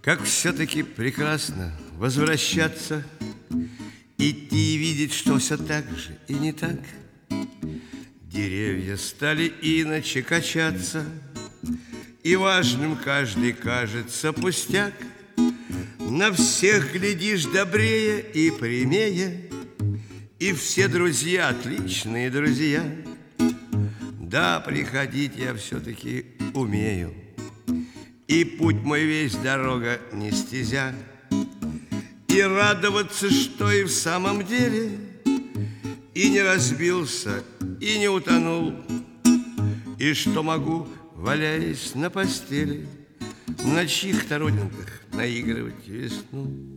Как все-таки прекрасно возвращаться, идти и видеть, что все так же и не так. Деревья стали иначе качаться, и важным каждый кажется пустяк. На всех глядишь добрее и прямее, и все друзья отличные друзья. Да, приходить я все-таки умею, и путь мой весь дорога не стезя. И радоваться, что и в самом деле и не разбился, и не утонул, и что могу, валяясь на постели, на чьих-то родинках наигрывать весну.